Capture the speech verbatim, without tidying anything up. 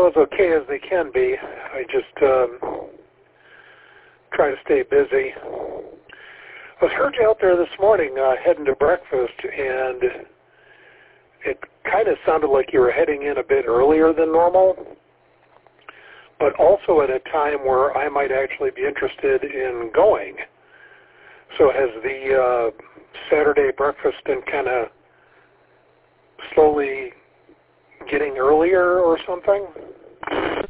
know, as okay as they can be. I just um, try to stay busy. I heard you out there this morning uh, heading to breakfast, and it kind of sounded like you were heading in a bit earlier than normal, but also at a time where I might actually be interested in going. So has the uh, Saturday breakfast been kind of slowly getting earlier or something?